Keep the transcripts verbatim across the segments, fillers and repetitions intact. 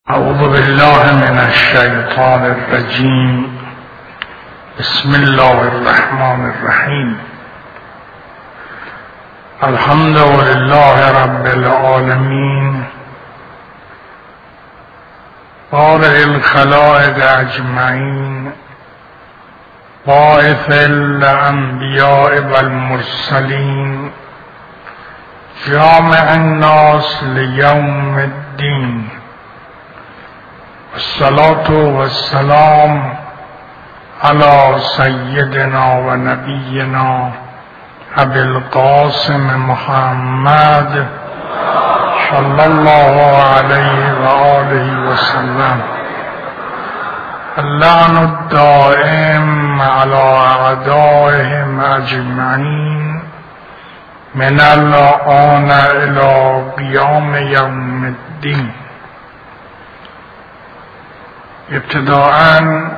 اعوذ بالله من الشیطان الرجیم. بسم الله الرحمن الرحیم. الحمد لله رب العالمین بارئ الخلائق اجمعین باعث الانبیاء والمرسلین جامع الناس لیوم الدین. الصلاة والسلام على سيدنا ونبينا أبي القاسم محمد صلى الله عليه وآله وسلم. اللعن الدائم على أعدائهم أجمعين من الآن إلى قيام يوم الدين. ابتداءً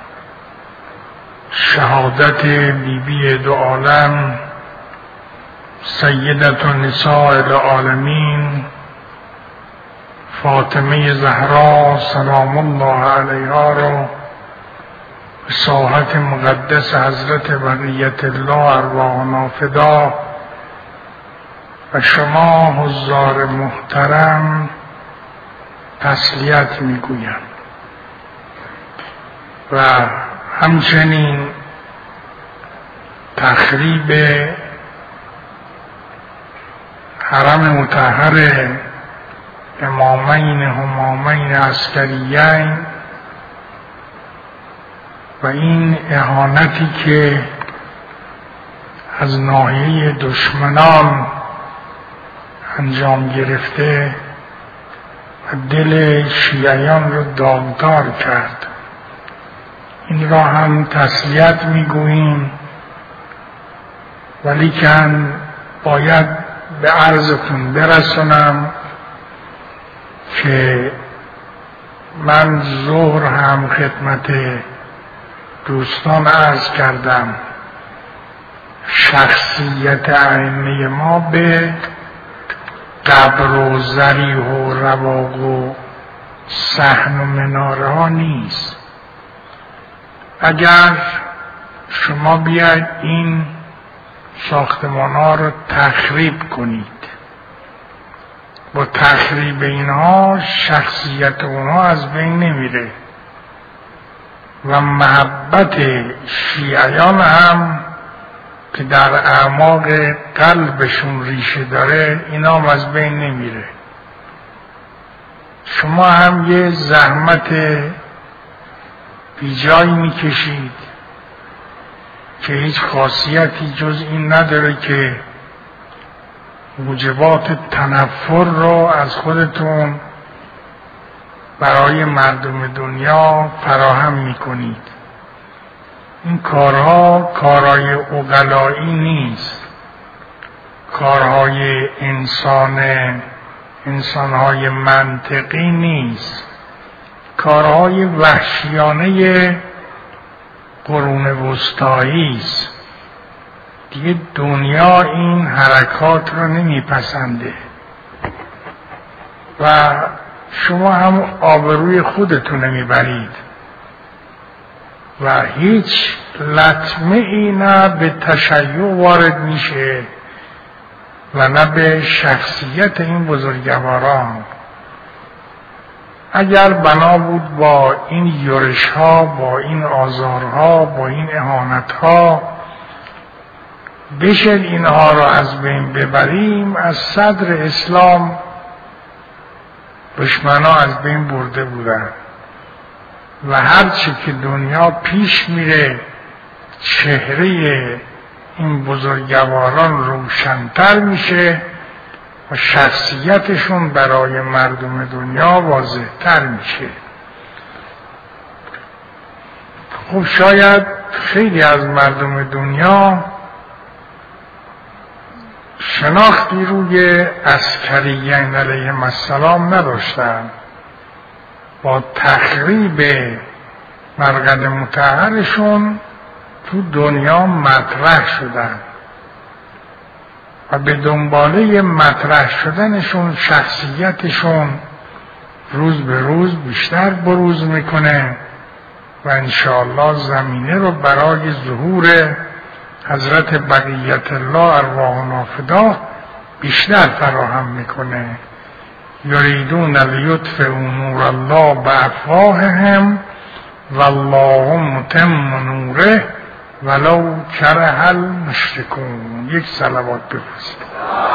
شهادت بی بی دو عالم سیدت النساء العالمین فاطمه زهرا سلام الله علیها را به ساحت مقدس حضرت بقیت الله ارواحنا فدا و شما حضار محترم تسلیت میگویم و همچنین تخریب حرم مطهر امامین همامین عسکریین و این اهانتی که از ناحیه دشمنان انجام گرفته و دل شیعیان رو داغدار کرد، این را هم تسلیت میگوییم، ولیکن باید به عرضتون برسونم که من ظهر هم خدمت دوستان عرض کردم شخصیت ائمه ما به قبر و ضریح و رواق و صحن و مناره ها نیست. اگر شما بیاید این ساختمان ها رو تخریب کنید، با تخریب اینها شخصیت اونها از بین نمیره و محبت شیعیان هم که در اعماق قلبشون ریشه داره اینا هم از بین نمیره. شما هم یه زحمت بی جایی میکشید که هیچ خاصیتی جز این نداره که موجبات تنفر رو از خودتون برای مردم دنیا فراهم میکنید. این کارها کارهای عقلایی نیست، کارهای انسان انسانهای منطقی نیست، کارهای وحشیانه قرون وسطایی است. دیگه دنیا این حرکات رو نمیپسنده و شما هم آبروی خودتون نمیبرید و هیچ لطمه ای نه به تشیع وارد میشه و نه به شخصیت این بزرگواران. اگر بنا بود با این یورش ها، با این آزارها، با این اهانت ها بشه اینها را از بین ببریم، از صدر اسلام دشمنا از بین برده بودن و هرچی که دنیا پیش میره چهره این بزرگواران روشن‌تر میشه و شخصیتشون برای مردم دنیا واضح‌تر میشه. خب شاید خیلی از مردم دنیا شناختی روی عسکریین علیهم السلام نداشتن، با تخریب مرقد مطهرشون تو دنیا مطرح شدن و به دنباله مطرح شدنشون شخصیتشون روز به روز بیشتر بروز میکنه و انشاءالله زمینه رو برای ظهور حضرت بقیت الله ارواحنا فدا بیشتر فراهم میکنه. یریدون لیطفئوا نور الله بافواههم والله متم نوره ولو کره المشرکون. یک صلوات بفرستید.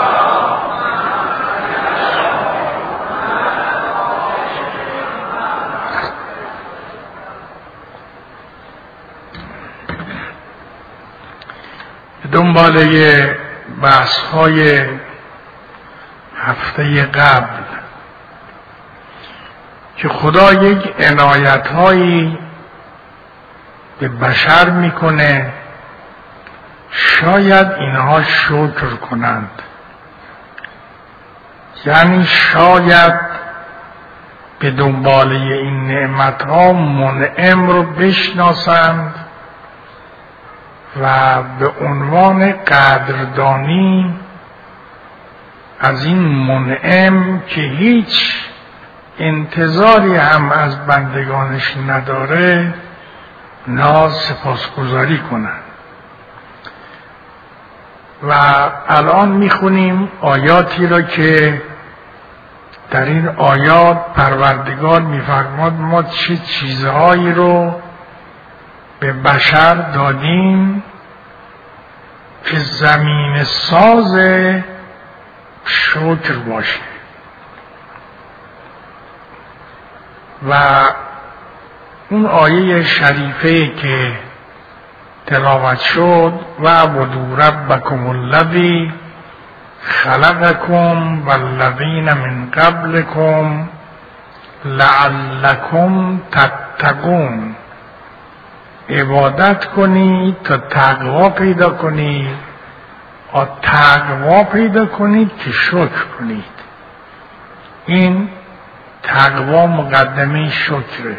دنباله بحث های هفته قبل که خدا یک عنایت هایی به بشر میکنه، شاید اینها شکر کنند، یعنی شاید به دنباله این نعمت ها منعم رو بشناسند و به عنوان قدردانی از این منعم که هیچ انتظاری هم از بندگانش نداره ناز سپاسگزاری کنند. و الان میخونیم آیاتی را که در این آیات پروردگار میفرماد ما چه چیزهایی رو به بشر دادیم که زمین ساز شکر باشه. و اون آیه شریفه که تلاوت شد و اعبدوا ربکم الذی خلقکم والذین من قبلکم لعلکم تتقون، عبادت کنید تا تقوا پیدا کنید، و تقوا پیدا کنید که شکر کنید. این تقوا مقدمه شکره.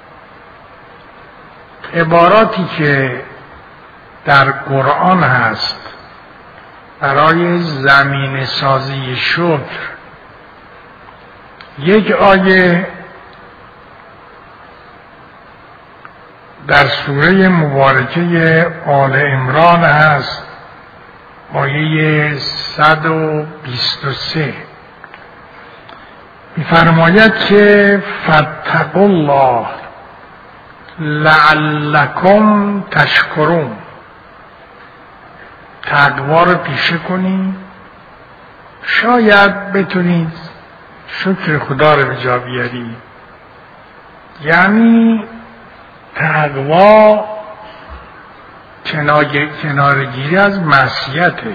عباراتی که در قرآن هست برای زمین سازی شکر، یک آیه در سوره مبارکه آل عمران هست، آیه صد و بیست و سه می‌فرماید که فاتقوا الله لعلکم تشکرون، تقوا رو پیشه کنید شاید بتونید شکر خدا رو به جا بیارید. یعنی تقوا کنارگیری از معصیته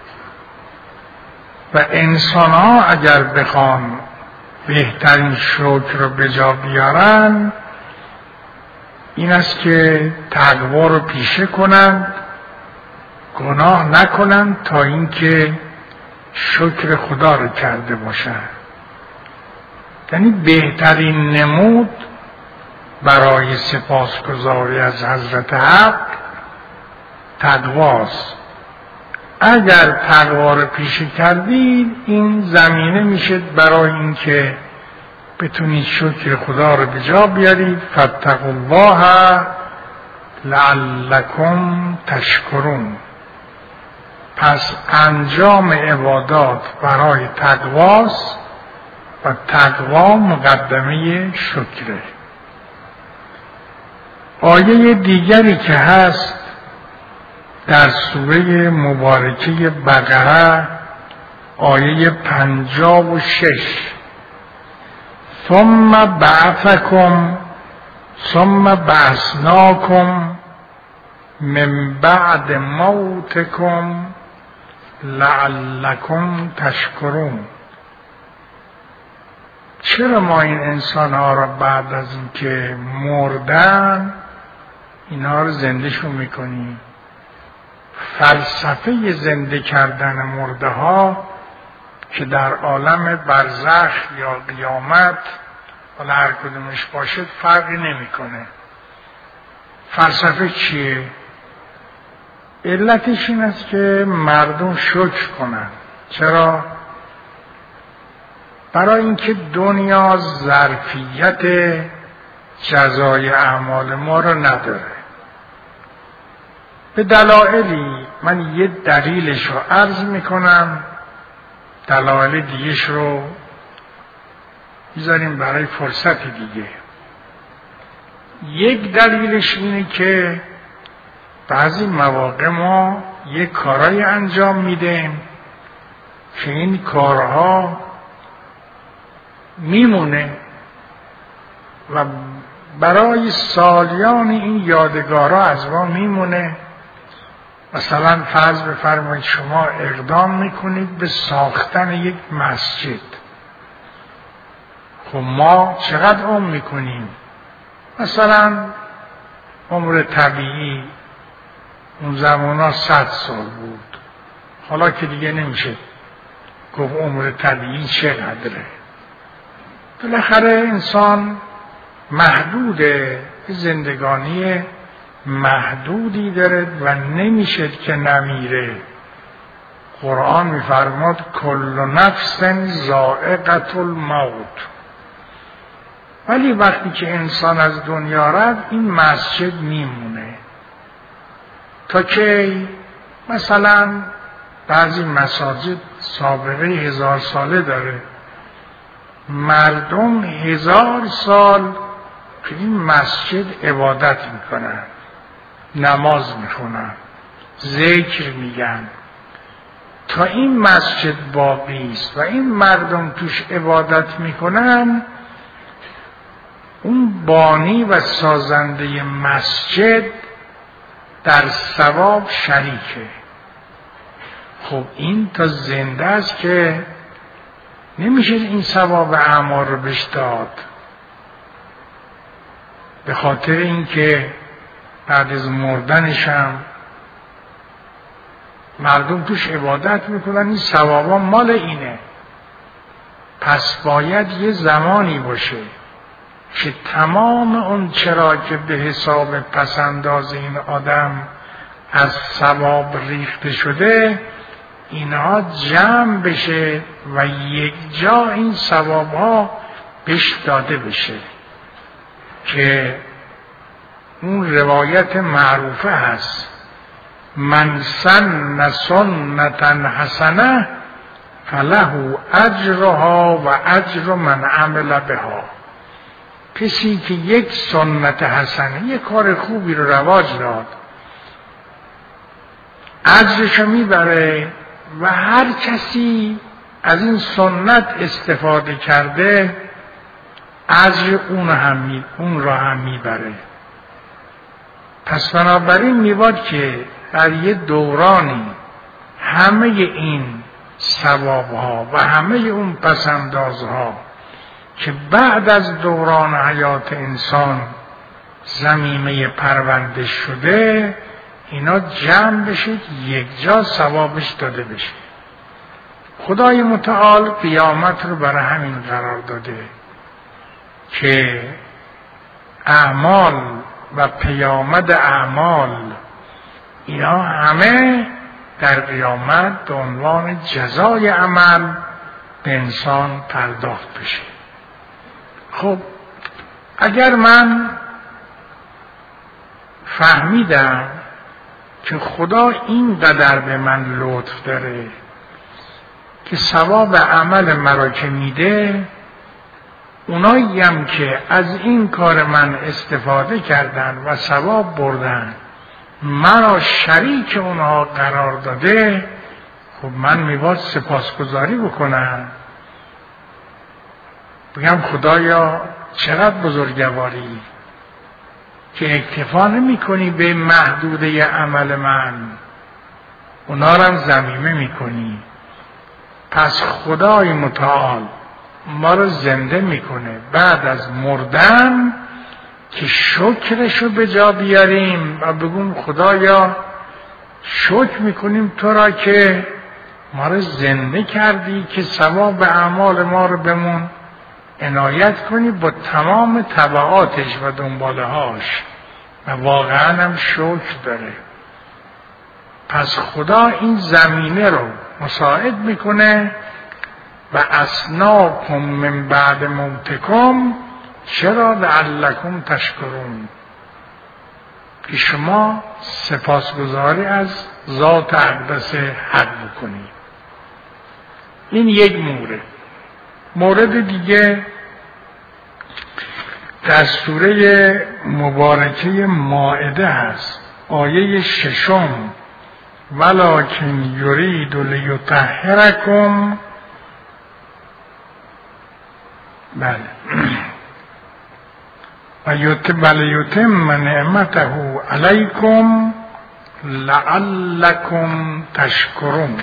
و انسان ها اگر بخوان بهترین شکر رو به جا بیارن این است که تقوا رو پیشه کنند، گناه نکنند تا اینکه شکر خدا رو کرده باشند. یعنی بهترین نمود برای سپاسگزاری از حضرت حق تقواست. اگر تقوا رو پیشه کردید این زمینه میشه برای اینکه بتونید شکر خدا رو به جا بیارید. فاتقوا الله لعلکم تشکرون. پس انجام عبادات برای تقواست و تقوا مقدمه شکره. آیه دیگری که هست در سوره مبارکه بقره آیه پنجاه و شش، ثم بعثکم ثم بعثناکم من بعد موتکم لعلکم تشکرون. چرا ما این انسان ها را بعد از اینکه مردن اینها رو زندهشون میکنیم؟ فلسفه زنده کردن مرده ها که در عالم برزخ یا قیامت حالا هر کدومش باشد فرقی نمیکنه. فلسفه چیه؟ علتش این است که مردم شکر کنن. چرا؟ برای اینکه دنیا ظرفیت جزای اعمال ما رو نداره. به دلایلی من یه دلیلش رو عرض میکنم، دلایل دیگه‌ش رو میذاریم برای فرصت دیگه. یک دلیلش اینه که بعضی مواقع ما یک کارای انجام میدیم که این کارها میمونه و برای سالیان این یادگارها از ما میمونه. مثلا فرض بفرمایید شما اقدام میکنید به ساختن یک مسجد. خب ما چقدر عمر میکنیم؟ مثلا عمر طبیعی اون زمان ها صد سال بود، حالا که دیگه نمیشه گفت عمر طبیعی چقدره. بالاخره انسان محدوده، زندگانی محدودی داره و نمیشه که نمیره. قرآن میفرماد کل نفس ذائقة الموت. ولی وقتی که انسان از دنیا رفت این مسجد میمونه. تا که مثلا بعضی مساجد سابقه هزار ساله داره، مردم هزار سال که این مسجد عبادت میکنن، نماز میخونن، ذکر میگن، تا این مسجد باقی است و این مردم توش عبادت میکنن. اون بانی و سازنده مسجد در ثواب شریکه. خب این تا زنده است که نمیشه این ثواب اعمال رو بهش داد، به خاطر اینکه بعد از مردنش هم مردم توش عبادت میکنن، این ثوابا مال اینه. پس باید یه زمانی باشه که تمام اون چرا که به حساب پسنداز این آدم از ثواب ریخته شده اینها جمع بشه و یک جا این ثواب ها بهش داده بشه، که اون روایت معروفه هست من سن سنة حسنه فله اجرها و اجر من عمل بها. کسی که یک سنت حسنه، یک کار خوبی رو رواج داد، اجرشو میبره و هر کسی از این سنت استفاده کرده اجر اون هم می اون را هم میبره. پس بنابراین میباد که در یه دورانی همه این ثوابها و همه اون پسندازها که بعد از دوران حیات انسان زمینه پرونده شده اینا جمع بشه، یک جا ثوابش داده بشه. خدای متعال قیامت رو برای همین قرار داده که اعمال و پیامد اعمال اینا همه در قیامت به عنوان جزای عمل به انسان پرداخت بشه. خب اگر من فهمیدم که خدا اینقدر به من لطف داره که ثواب عمل مرا که میده، اونایی هم که از این کار من استفاده کردن و ثواب بردن مرا شریک اونها قرار داده، خب من میباید سپاسگزاری بکنم، بگم خدایا چقدر بزرگواری که اکتفا نمی کنی به محدوده عمل من، اونا رو هم ضمیمه می کنی. پس خدای متعال ما رو زنده میکنه بعد از مردن که شکرشو به جا بیاریم و بگیم خدایا شکر میکنیم تو را که ما رو زنده کردی که ثواب اعمال ما رو بمون عنایت کنی با تمام تبعاتش و دنبالهاش، و واقعا هم شکر داره. پس خدا این زمینه رو مساعد میکنه و اسناکم من بعد موتکم چرا لعلکم تشکرون، که شما سپاسگزاری از ذات اقدس حق بکنید. این یک مورد. مورد دیگه در سوره مبارکه مائده هست، آیه ششم، ولکن یرید لیطهرکم، بله، و یتم نعمته علیکم لعلکم تشکرون.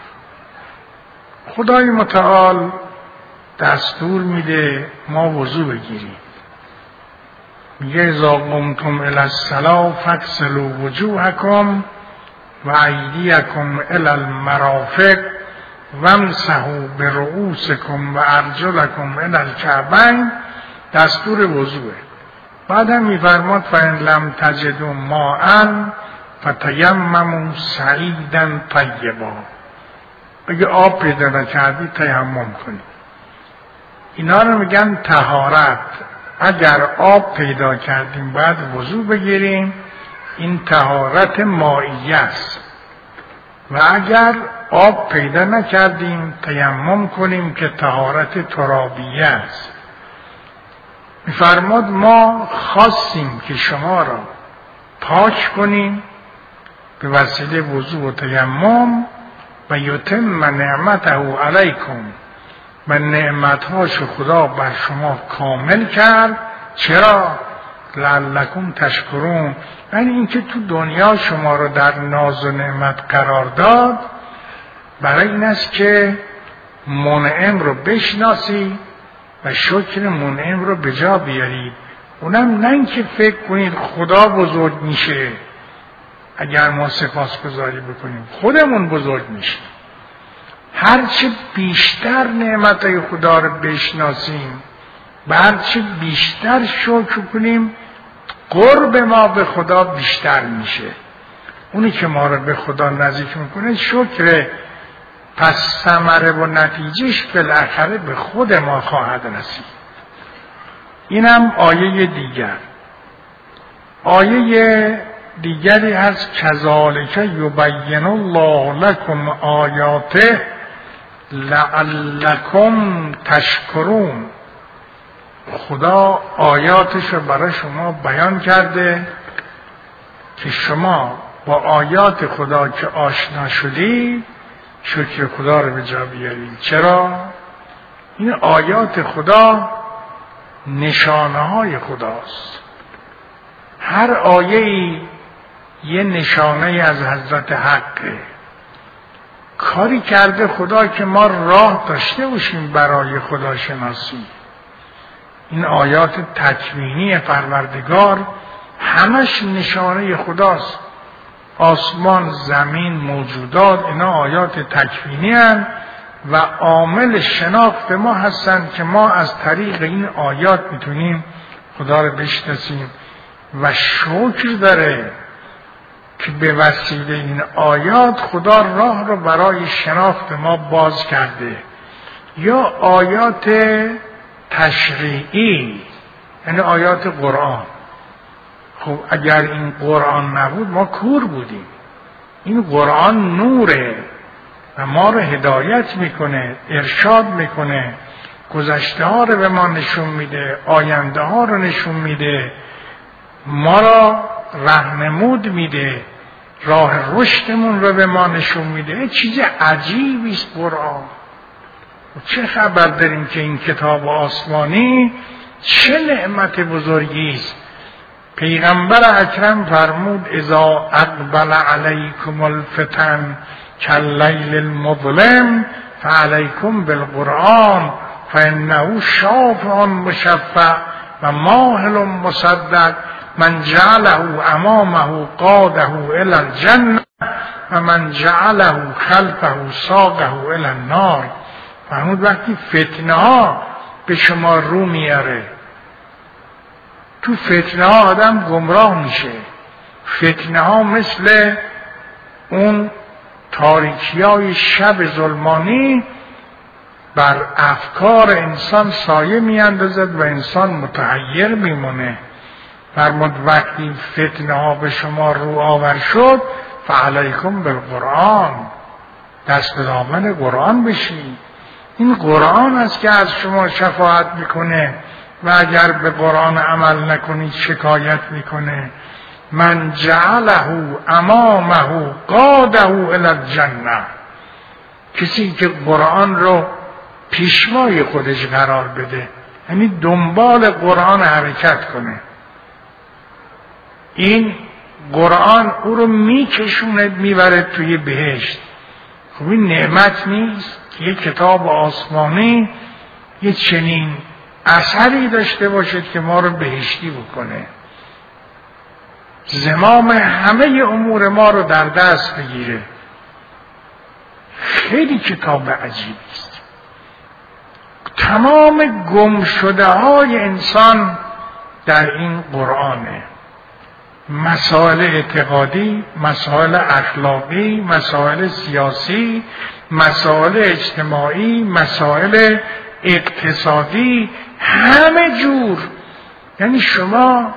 خدای متعال دستور میده ما وضو بگیریم. میگه اذا قمتم الی الصلاة فاغسلوا وجوهکم و ایدیکم الی المرافق وامسحوا برؤوسکم و ارجلکم الی الکعبین. دستور وضوئه. بعدم میفرماد فإن لم تجدوا ماء فتیمموا صعیدا طیبا. اگه آب پیدا نکردی تیمم کنید. اینا رو میگن طهارت. اگر آب پیدا کردیم باید وضو بگیریم، این طهارت مائیه است. و اگر آب پیدا نکردیم تیمم کنیم که طهارت ترابیه است. میفرماد ما خواستیم که شما را پاک کنیم به وسیله وضو و تیمم و یتم نعمته علیکم، و نعمتهاش خدا بر شما کامل کرد. چرا؟ لعلکم تشکرون، یعنی اینکه تو دنیا شما رو در ناز و نعمت قرار داد برای این است که منعم رو بشناسی و شکر منعم رو به جا بیارید. اونم نه اینکه فکر کنید خدا بزرگ میشه اگر ما سپاسگزاری بکنیم، خودمون بزرگ میشه. هرچه بیشتر نعمتهای خدا رو بشناسیم و هرچه بیشتر شکر کنیم قرب ما به خدا بیشتر میشه. اونی که ما رو به خدا نزدیک میکنه شکره، پس ثمره و نتیجهش بالاخره به خود ما خواهد رسید. اینم آیه دیگر. آیه دیگری هست کذالک یبین الله لکم آیاته لعلکم تشکرون. خدا آیاتش رو برای شما بیان کرده که شما با آیات خدا که آشنا شدید شکر خدا رو به جا بیارید. چرا؟ این آیات خدا نشانه های خداست. هر آیه‌ای یه نشانه از حضرت حقه. کاری کرده خدا که ما راه داشته باشیم برای خدا شناسی. این آیات تکوینی پروردگار همش نشانه خداست. آسمان، زمین، موجودات، اینا آیات تکوینی هستند و عامل شناخت ما هستند که ما از طریق این آیات میتونیم خدا رو بشناسیم. و شکر داره که به وسیله این آیات خدا راه رو برای شناخت ما باز کرده. یا آیات تشریعی، یعنی آیات قرآن. خب اگر این قرآن نبود ما کور بودیم. این قرآن نوره و ما رو هدایت میکنه، ارشاد میکنه، گذشته ها رو به ما نشون میده، آینده ها رو نشون میده، ما را راهنمود میده، راه رشدمون رو به ما نشون میده. چیز عجیبی است قرآن. چه خبر داریم که این کتاب آسمانی چه نعمت بزرگی است. پیغمبر اکرم فرمود اذا اقبل علیکم الفتن کاللیل المظلم فعلیکم بالقرآن فانه شافع مشفع و ماهل مصدق من جعله امامه قاده الی الجنه و من جعله خلفه ساقه الی النار. فرمود وقتی فتنه ها به شما رو میاره، تو فتنه ها آدم گمراه میشه. فتنه ها مثل اون تاریکی های شب ظلمانی بر افکار انسان سایه میاندازد و انسان متحیر میمونه. فرمود وقتی فتنه ها به شما رو آور شد فعلیکم بالقرآن، دست به دامن قرآن بشید. این قرآن است که از شما شفاعت میکنه و اگر به قرآن عمل نکنید شکایت میکنه. من جعله امامه قاده الی الجنه، کسی که قرآن رو پیشوای خودش قرار بده، یعنی دنبال قرآن حرکت کنه، این قرآن او رو میکشونه میبره توی بهشت. خب این نعمت نیست که یک کتاب آسمانی یه چنین اثری داشته باشد که ما رو بهشتی بکنه، زمام همه امور ما رو در دست بگیره. خیلی کتاب عجیبی است. تمام گم شده های انسان در این قرآنه، مسائل اعتقادی، مسائل اخلاقی، مسائل سیاسی، مسائل اجتماعی، مسائل اقتصادی، همه جور. یعنی شما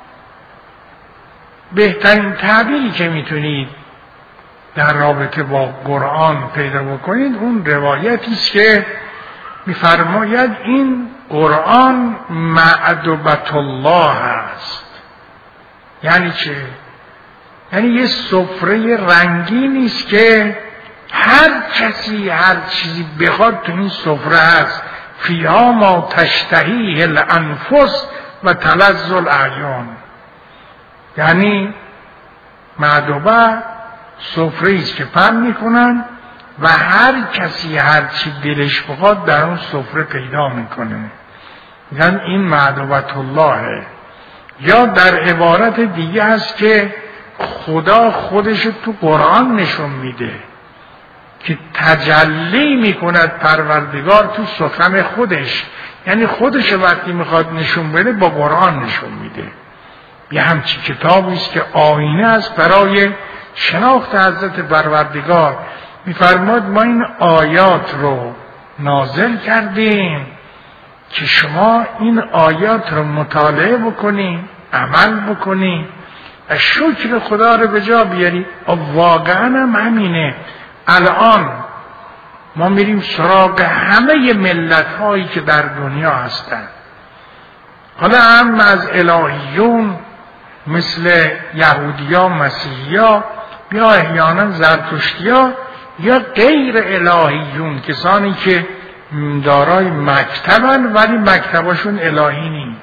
بهترین تعبیری که میتونید در رابطه با قرآن پیدا بکنید اون روایتی است که میفرماید این قرآن معدبة الله است. یعنی چه؟ یعنی یه سفره رنگینی است که هر کسی هر چیزی بخواد تو این سفره هست. فیها ما تشتهیه الانفس و تلذ الاعیان. یعنی معدبه سفره است که پهن میکنن و هر کسی هر چی دلش بخواد در اون سفره پیدا میکنه. یعنی این معدبة الله. یا در عبارت دیگه هست که خدا خودش تو قرآن نشون میده که تجلی میکند پروردگار تو سخن خودش، یعنی خودش وقتی میخواد نشون بده با قرآن نشون میده. یه همچی کتابی است که آینه است برای شناخت حضرت پروردگار. میفرماد ما این آیات رو نازل کردیم که شما این آیات رو مطالعه بکنید، عمل بکنید و شکر خدا رو به جا بیارید. واقعا هم همینه. الان ما میریم سراغ همه ملت هایی که در دنیا هستن، حالا هم از الهیون مثل یهودیا، مسیحیا، یا احیانا زرتشتیا، یا غیر الهیون، کسانی که دارای مکتبن ولی مکتبشون الهی نیست.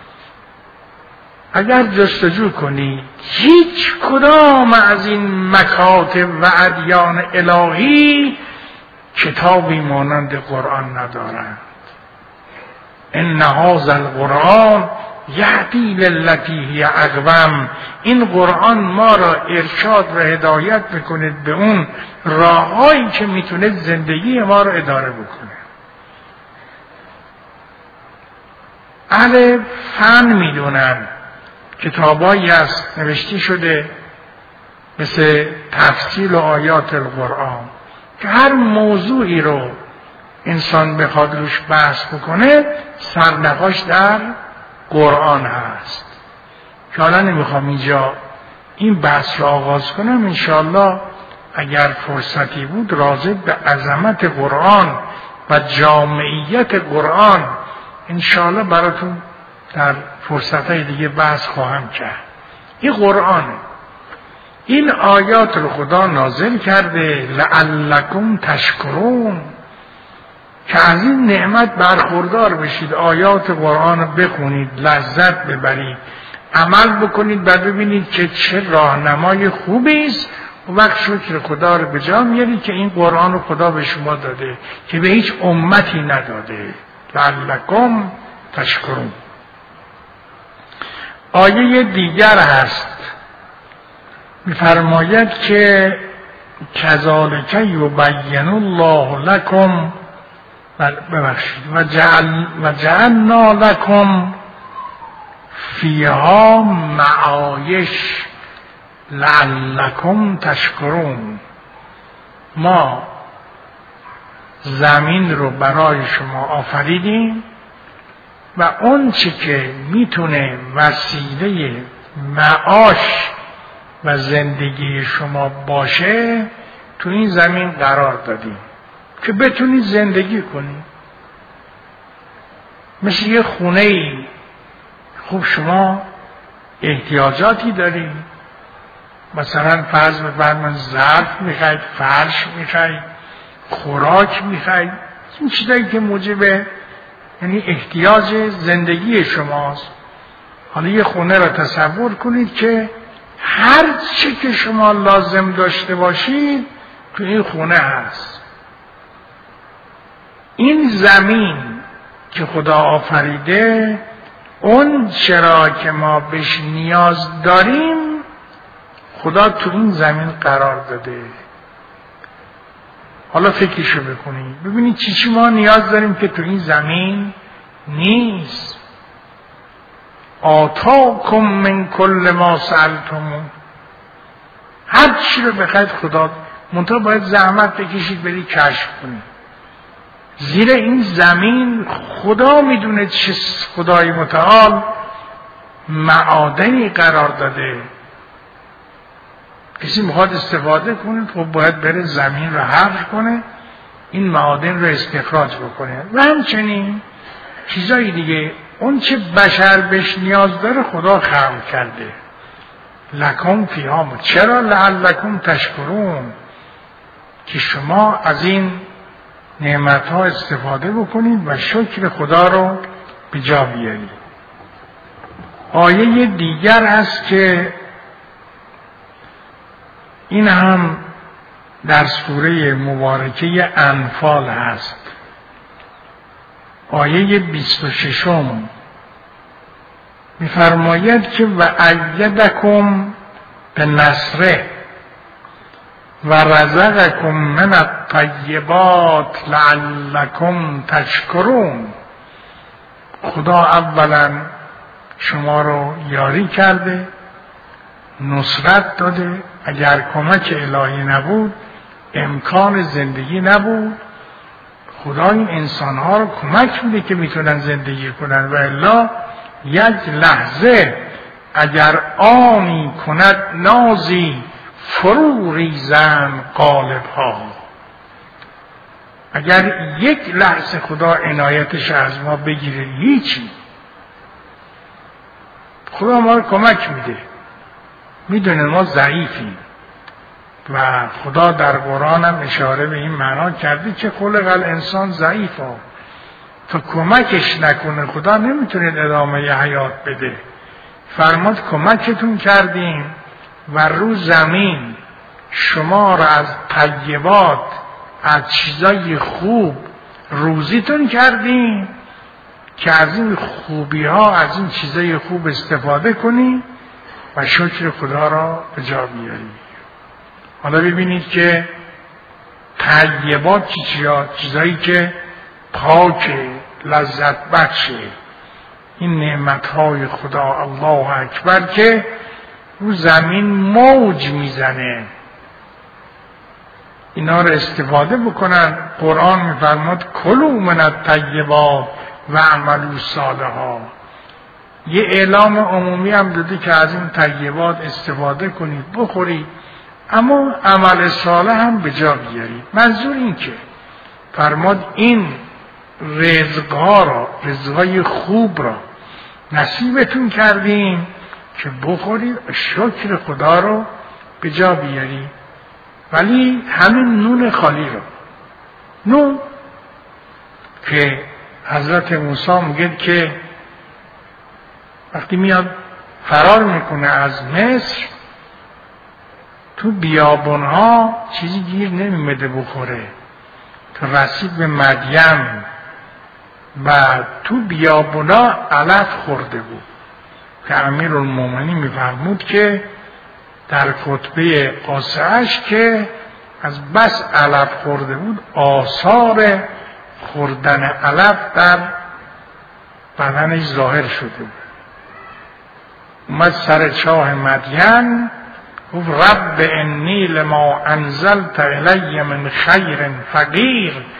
اگر جستجو کنی هیچ کدام از این مکاتب و ادیان الهی کتابی مانند قرآن ندارند. ان هذا القرآن یهدی للتی هی اقوم. این قرآن ما را ارشاد و هدایت میکنه به اون راههایی که میتونه زندگی ما را اداره بکنه. اهل فن میدونن کتابایی هست نوشته شده مثل تفصیل آیات القرآن که هر موضوعی رو انسان بخواد روش بحث بکنه سرنخاش در قرآن هست. که حالا نمیخوام اینجا این بحث رو آغاز کنم. انشاءالله اگر فرصتی بود راجع به عظمت قرآن و جامعیت قرآن انشاءالله براتون در فرصتهای دیگه بحث خواهم کرد. این قرآنه، این آیات رو خدا نازل کرده لعلکم تشکرون که از این نعمت برخوردار بشید. آیات قرآن رو بخونید، لذت ببرید، عمل بکنید، بعد ببینید که چه راهنمای خوبی است. و وقت شکر خدا رو به جا میارید که این قرآن رو خدا به شما داده که به هیچ امتی نداده. لعلکم تشکرون. آیه دیگر هست میفرماید که کذالک یبین الله لکم ببخشید و جعل و جعلنا لکم فیها معایش لعلکم تشکرون. ما زمین رو برای شما آفریدیم و اون چی که میتونه وسیله معاش و زندگی شما باشه تو این زمین قرار دادیم که بتونید زندگی کنید. مثل یه خونه ای، خب شما احتیاجاتی دارید، مثلا فرض بفرمایید ظرف میخواید، فرش میخواید، خوراک میخواید، این چیزایی که موجب یعنی احتیاج زندگی شماست. حالا یه خونه را تصور کنید که هر چی که شما لازم داشته باشید تو این خونه هست. این زمین که خدا آفریده، اون چرا که ما بهش نیاز داریم خدا تو این زمین قرار داده. حالا فکرشو بکنید ببینید چی چی ما نیاز داریم که تو این زمین نیست. آتاکم من کل ما سألتموه، هر چی رو بخواید خدا، منتها باید زحمت بکشید برید کشف کنید. زیر این زمین خدا میدونه چه خدای متعال معادنی قرار داده. کسی میخواد استفاده کنه خب باید بره زمین رو حفر کنه، این معادن رو استخراج بکنه و همچنین چیزایی دیگه. اون چه بشر بهش نیاز داره خدا خلق کرده. لکم فیها، چرا؟ لعلکم تشکرون، که شما از این نعمتها استفاده بکنید و شکر خدا رو به جا بیارید. آیه دیگر هست که این هم در سوره مبارکه انفال هست، آیه بیست و ششم می‌فرماید که و ایدکم به نصره و رزقکم من الطیبات لعلکم تشکرون. خدا اولا شما رو یاری کرده، نصرت داده. اگر کمک الهی نبود امکان زندگی نبود. خدا این انسانها رو کمک میده که میتونن زندگی کنن و الا یک لحظه اگر آنی کند نازی فرو ریزن قالب ها. اگر یک لحظه خدا عنایتش از ما بگیره هیچی. خدا ما رو کمک میده، میدونه ما ضعیفیم و خدا در قرآن هم اشاره به این معنا کرده که خلق الانسان ضعیفه. تا کمکش نکنه خدا نمیتونه ادامه حیات بده. فرمود کمکتون کردیم و رو زمین شما را از طیبات، از چیزای خوب روزیتون کردیم که از این خوبی ها، از این چیزای خوب استفاده کنی و شکر خدا را به جا بیاری. حالا ببینید که طیبات چیزا، چیزایی که پاک، لذت بخشه، این نعمتهای خدا الله اکبر که رو زمین موج میزنه، اینا رو استفاده بکنن. قرآن میفرماد کلوا من الطیبات و اعملوا صالحا. یه اعلام عمومی هم داده که از این طیبات استفاده کنید، بخورید، اما عمل صالح هم به جا بیارید. منظور این که فرماد این رزقها را، رزقهای خوب را نصیبتون کردیم که بخورید، شکر خدا رو به جا بیارید. ولی همین نون خالی رو، نون که حضرت موسی میگه که وقتی میاد فرار میکنه از مصر، تو بیابونها چیزی گیر نمیمده بخوره، تو رسید به مدین و تو بیابونا علف خورده بود که امیرالمومنین میفرمود که در خطبه قاصعش که از بس علف خورده بود آثار خوردن علف در بدنش ظاهر شده بود. اومد سر چاه مدین گفت رب انی لما انزلت الی من خیر فقیر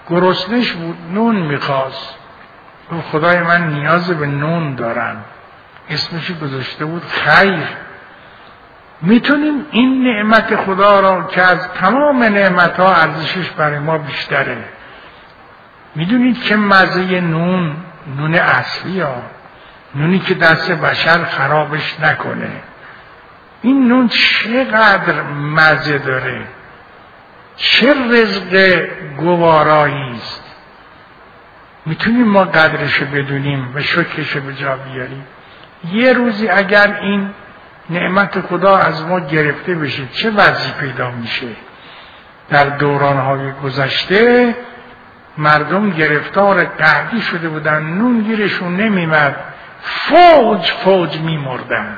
گرسنش بود، نون میخواست. خدای من نیاز به نون دارم. اسمش گذاشته بود خیر. میتونیم این نعمت خدا را که از تمام نعمت ها ارزشش برای ما بیشتره. میدونید که مزه نون، نون اصلی ها، نونی که دست بشر خرابش نکنه، این نون چقدر مزه داره، چه رزق گوارایی است. میتونیم ما قدرش بدونیم و شکرش به جا بیاریم. یه روزی اگر این نعمت خدا از ما گرفته بشه چه وضعی پیدا میشه؟ در دورانهای گذشته مردم گرفتار قحطی شده بودن، نون گیرشون نمیمد، فوج فوج میمردن.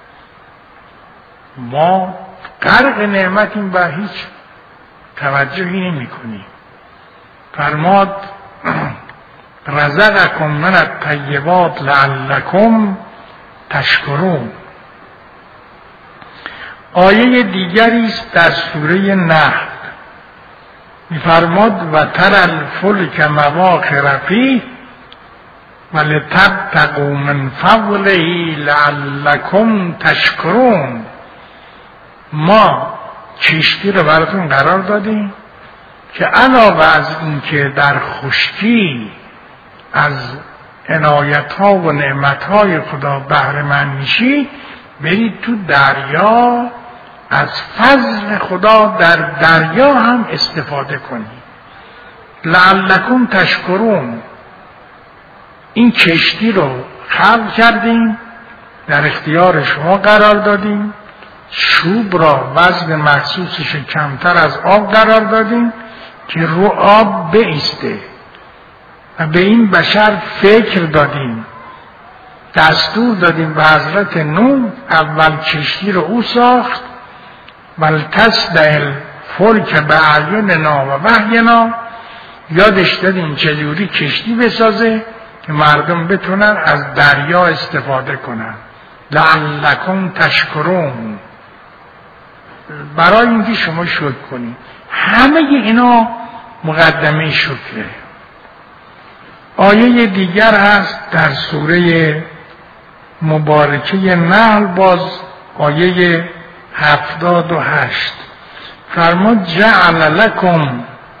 ما غرق نعمتیم و هیچ توجهی نمی کنیم. فرماد رزقکم من الطیبات لعلکم تشکرون. آیه دیگری است در سوره نحل، می‌فرماد و تر الفلک مواخر فیه ولتبتغوا من فضله لعلکم تشکرون. ما کشتی رو براتون قرار دادیم که علاوه از این که در خشکی از عنایت‌ها و نعمت‌های خدا بهره مند میشی، برید تو دریا از فضل خدا در دریا هم استفاده کنید. لعلکم تشکرون. این کشتی رو خلق کردیم، در اختیار شما قرار دادیم، چوب را وزن مخصوصش کمتر از آب قرار دادیم که رو آب بایسته و به این بشر فکر دادیم، دستور دادیم به حضرت نوح اول کشتی رو او ساخت، ولتصدع الفلک باعیننا و وحینا، یادش دادیم چجوری کشتی بسازه که مردم بتونن از دریا استفاده کنن. لعلکم تشکرون، برای اینکه شما شکر کنید. همه اینا مقدمه شکره. آیه دیگر هست در سوره مبارکه نحل، باز آیه هفتاد و هشت، فرمود جعل لکم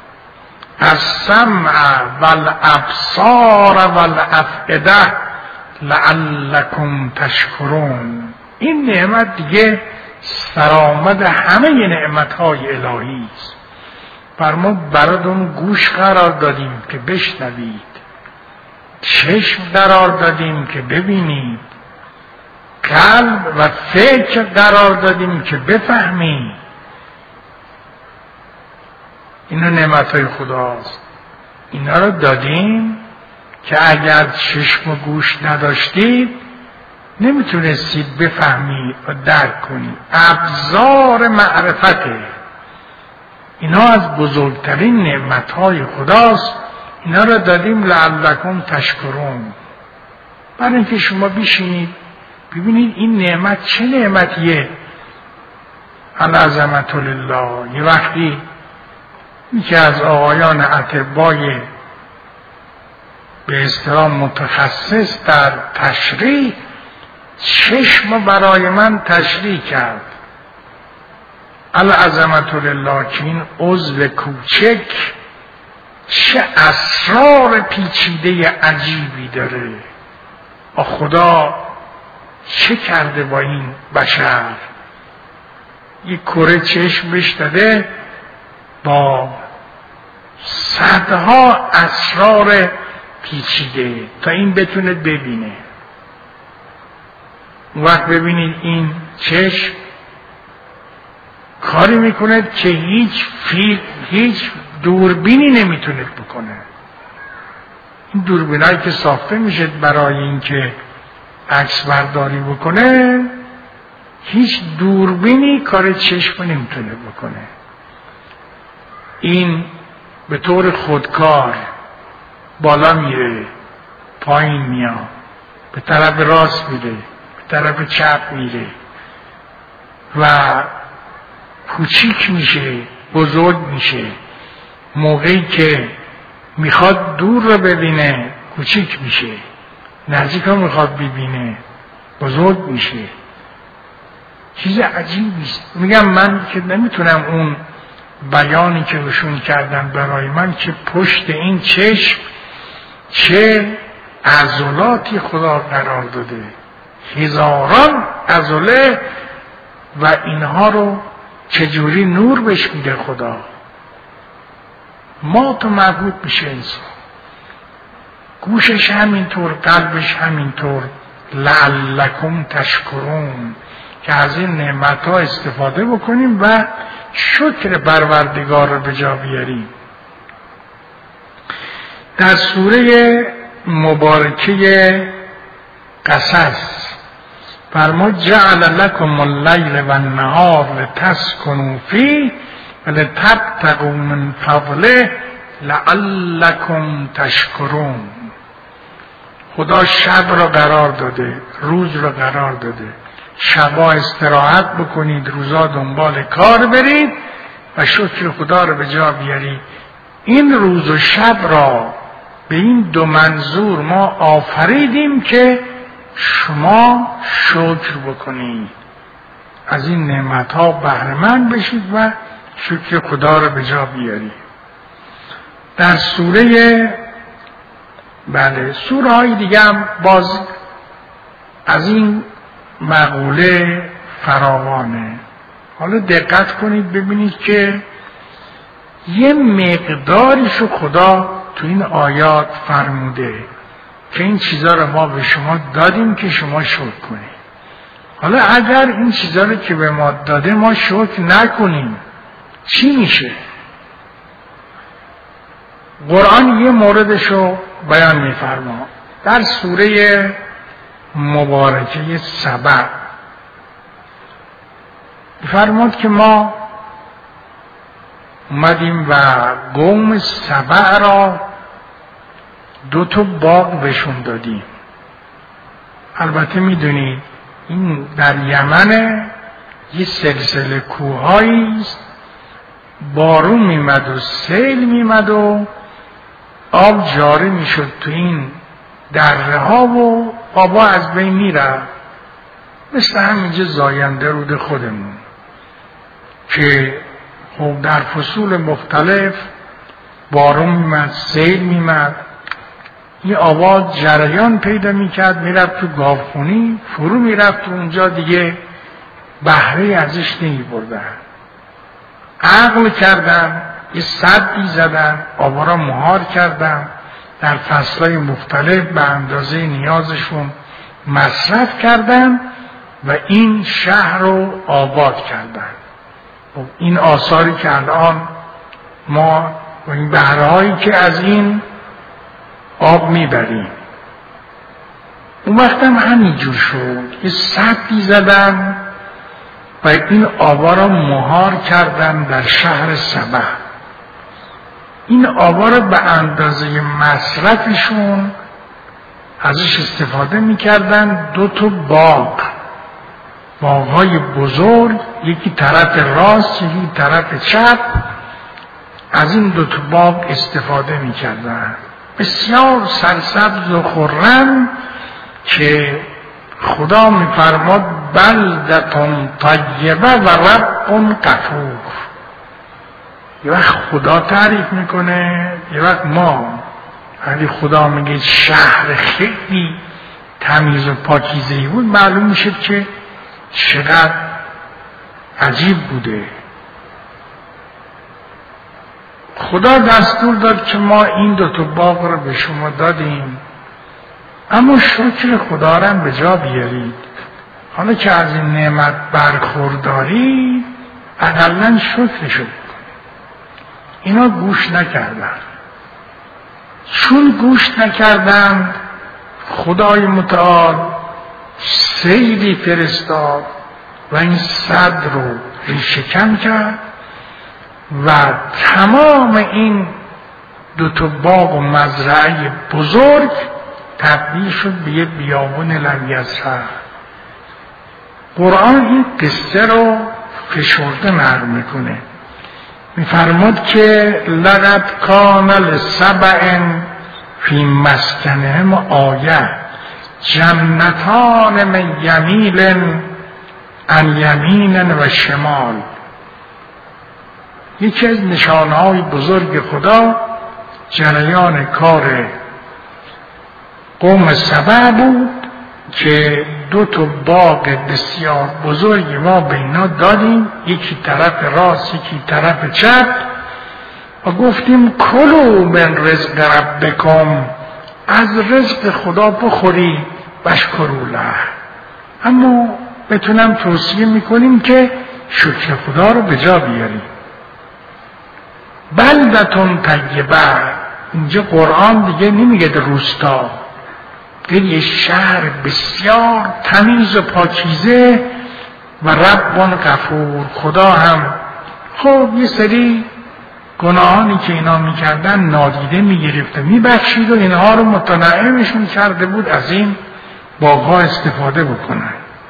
السمع والابصار والافئده لعلکم تشکرون. این نعمت دیگه سرآمد همه نعمت‌های الهی است. فرمود براتون گوش قرار دادیم که بشنوید، چشم قرار دادیم که ببینید، قلب و فکر قرار دادیم که بفهمید. اینا نعمت‌های خداست. اینا رو دادیم که اگر چشم و گوش نداشتید نمیتونستید بفهمید و درک کنید. ابزار معرفته. اینا از بزرگترین نعمت‌های خداست. اینا رو دادیم لعلکم تشکرون، برای اینکه شما بشینید ببینید این نعمت چه نعمتیه. العظمت لله. یه وقتی یکی از آقایان اطبای به اصطلاح متخصص در تشریح چشم برای من تشریح کرد، العظمت لله، که این عضو کوچک چه اسرار پیچیده عجیبی داره. خدا چه کرده با این بشر؟ یک کره چشم بهش داده با صدها اسرار پیچیده تا این بتونه ببینه. اون وقت ببینید این چشم کاری میکنه که هیچ فیل هیچ دوربینی نمیتونه بکنه. این دوربینایی که ساخته میشه برای اینکه عکس برداری بکنه، هیچ دوربینی کار چشم نمیتونه بکنه. این به طور خودکار بالا میره، پایین میاد، به طرف راست میره، به طرف چپ میره و کوچیک میشه، بزرگ میشه. موقعی که میخواد دور رو ببینه کوچیک میشه، نزدیک رو میخواد ببینه بزرگ میشه. چیز عجیبی است. میگم من که نمیتونم اون بیانی که روشون کردن برای من که پشت این چشم چه عضلاتی خدا قرار داده، هزاران عضله، و اینها رو چجوری نور بهش میده خدا. ما تو مربوط میشه انسان، گوشش همینطور، قلبش همینطور. لعلکم تشکرون، که از این نعمت‌ها استفاده بکنیم و شکر پروردگار رو به جا بیاریم. در سوره مبارکه قصص فرمود جعل لکم اللیل و النهار لتسکنوا فیه و لتبتغوا من فضله لعلکم تشکرون. خدا شب را قرار داده، روز را قرار داده. شبا استراحت بکنید، روزا دنبال کار برید و شکر خدا را به جا بیارید. این روز و شب را به این دو منظور ما آفریدیم که شما شکر بکنید، از این نعمتها بهره‌مند بشید و شکر خدا را به جا بیارید. در سوره بله سوره های دیگه هم باز از این مقوله فراوانه. حالا دقت کنید ببینید که یه مقداریشو خدا تو این آیات فرموده که این چیزا رو ما به شما دادیم که شما شکر کنید. حالا اگر این چیزا رو که به ما داده ما شکر نکنیم چی میشه؟ قرآن یه موردشو بیان میفرما در سوره مبارکه سبع. فرمود که ما اومدیم و قوم سبع را دو تا باغ بهشون دادیم. البته میدونید این در یمن یه سلسله کوهایی است، بارون میمد و سیل میمد و آب جاری میشد تو این دره ها و آبا از بین میرفت، مثل همینجا زاینده رود خودمون که خب در فصول مختلف بارون میمد، سیل میمد، این آبا جریان پیدا میکرد، میرفت تو گاوخونی، فرو میرفت و اونجا دیگه بهره ازش نمیبردن. عقل کردن، یه سدی زدن، آبا را مهار کردن، در فصلهای مختلف به اندازه نیازشون مصرف کردن و این شهر رو آباد کردن. این آثاری که الان ما و این بهرهایی که از این آب میبریم، اون وقت هم همینجور شد، یه سدی زدن و این آبا را مهار کردن در شهر سبع. این آبا را به اندازه مصرفشون ازش استفاده میکردن. دو تا باغ، باغهای بزرگ، یکی طرف راست یکی طرف چپ، از این دو تا باغ استفاده میکردن، بسیار سرسبز و خرم، که خدا میفرماد بلدتون طیبه و رب غفور. یه وقت خدا تعریف میکنه، یه وقت ما. ولی خدا میگه شهر خیلی تمیز و پاکیزه‌ای بود، معلوم میشه که چقدر عجیب بوده. خدا دستور داد که ما این دو تا باغ رو به شما دادیم، اما شکر خدا رو هم به جا بیارید. حالا که از این نعمت برخورداری اقلن شکرشو بکنید. اینا گوش نکردن. چون گوش نکردن خدای متعال سیلی فرستاد و این صد رو ریشه‌کن کرد و تمام این دو تا باغ و مزرعه بزرگ تبدیل شد به یه بیابون لم یزرع. قرآن این قصه رو فشرده نقل میکنه، میفرمود که لقد کان لسبع فی مسکنهم آیه جنتان من یمیل عن یمین و شمال. یکی از نشانهای بزرگ خدا جریان کار قوم سبع بود که دو تا باغ بسیار بزرگی ما به اینا دادیم، یکی طرف راست یکی طرف چپ، و گفتیم کلوا من رزق ربکم، از رزق خدا بخورید واشکروا له. اما بتونم توصیه میکنیم که شکر خدا رو به جا بیاریم. بلدتون طیبه، اینجا قرآن دیگه نمیگه روستا، یه شهر بسیار تمیز و پاکیزه و رب غفور، خدا هم خب یه سری گناهانی که اینا میکردن نادیده میگرفت و میبخشید و اینها رو متنعمشون کرده بود از این باغ‌ها استفاده بکنن.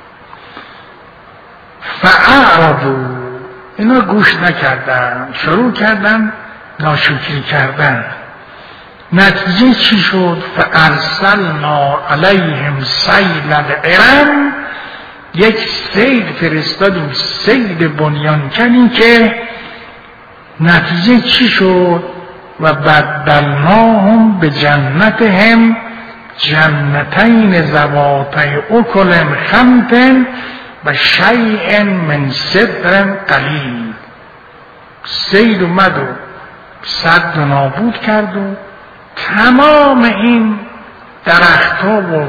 فاعرضوا، اینا گوش نکردن، شروع کردن ناشکری کردن. نتیجه چی شد؟ فارسلنا علیهم سیل العرم، یک سیل فرستادیم، سیل بنیانکنی که نتیجه چی شد؟ و بدلناهم به جنتهم جنتین ذواتی اکل خمط و شیء من سدر قلیل. سیل اومد و سد و نابود کرد و تمام این درختها و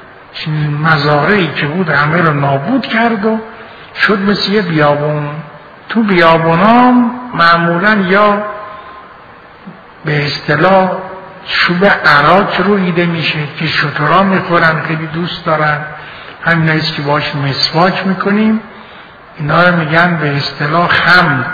مزارعی که بود همه رو نابود کرد و شد مثل یه بیابون. تو بیابونام معمولا یا به اصطلاح چوب عراق رویده میشه که شترها میخورن، خیلی دوست دارن، همین هست که باش مسواک میکنیم، اینا رو میگن به اصطلاح خمد.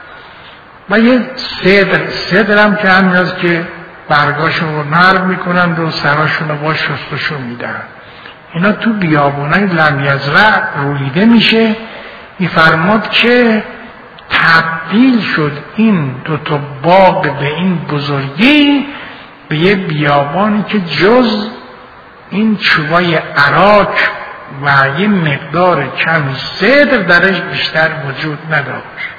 و یه صدر صدر هم که همین هست که برگاشون رو نرم میکنن و سراشون رو با شستشو میدن. اینا تو بیابونای لم یزرع رویده میشه. میفرماد که تبدیل شد این دو تا باغ به این بزرگی به یه بیابانی که جز این چوبای عراق و یه مقدار کمی صدر درش بیشتر وجود نداشت.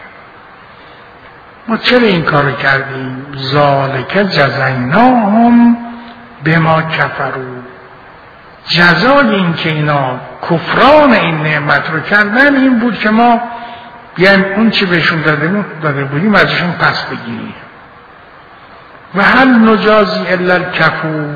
ما چرا این کار کردیم؟ ذالک جزیناهم بما کفروا، جزای این که اینا کفران این نعمت رو کردن این بود که ما بیایم اون چی بهشون داده بودیم ازشون پس بگیریم. و هل نجازی الا الکفور،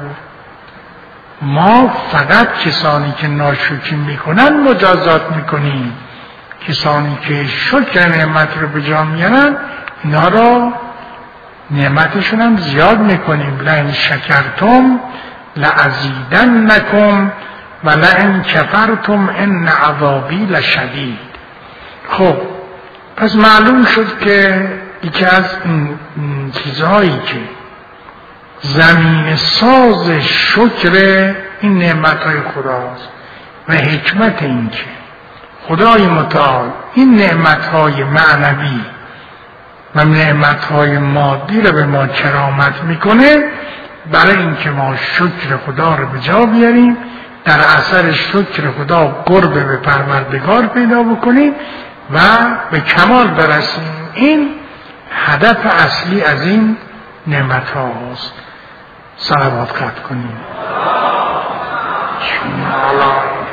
ما فقط کسانی که ناشکری میکنن مجازات میکنیم، کسانی که شکر نعمت رو به جا میارن اینا رو نعمتشون هم زیاد میکنیم. لئن شکرتم لازیدنکم و لئن کفرتم ان عذابی لشدید. خب پس معلوم شد که یکی از این چیزهایی که زمین ساز شکر این نعمتهای خداست و حکمت این که خدای متعال این نعمتهای معنوی و نعمتهای مادی رو به ما کرامت میکنه برای اینکه ما شکر خدا رو به جا بیاریم، در اثر شکر خدا قرب به پروردگار پیدا بکنیم و به کمال برسیم. این هدف اصلی از این نعمت هاست. صلوات قطع کنیم.